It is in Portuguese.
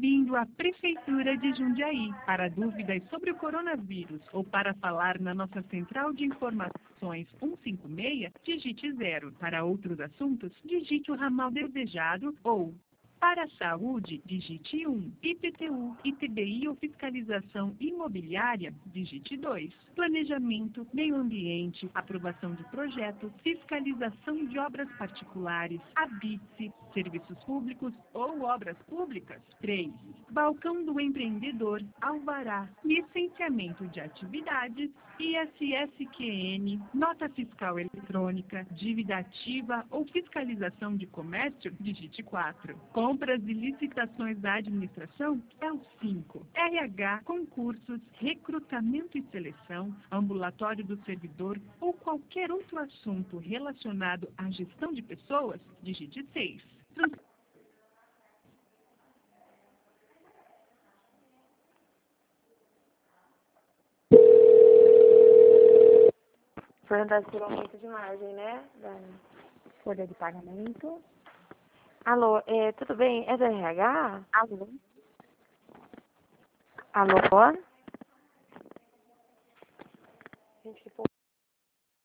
Bem-vindo à Prefeitura de Jundiaí. Para dúvidas sobre o coronavírus ou para falar na nossa central de informações 156, digite 0. Para outros assuntos, digite o ramal desejado ou... Para a saúde, digite 1. IPTU, ITBI ou fiscalização imobiliária, digite 2. Planejamento, meio ambiente, aprovação de projetos, fiscalização de obras particulares, habite, serviços públicos ou obras públicas, 3. Balcão do empreendedor, alvará, licenciamento de atividades, ISSQN, nota fiscal eletrônica, dívida ativa ou fiscalização de comércio, digite 4. Compras e licitações da administração é o 5. RH, concursos, recrutamento e seleção, ambulatório do servidor ou qualquer outro assunto relacionado à gestão de pessoas, digite 6. Perguntar se aumento de margem, né? Da folha de pagamento. Alô, tudo bem? É do RH? Alô? Alô?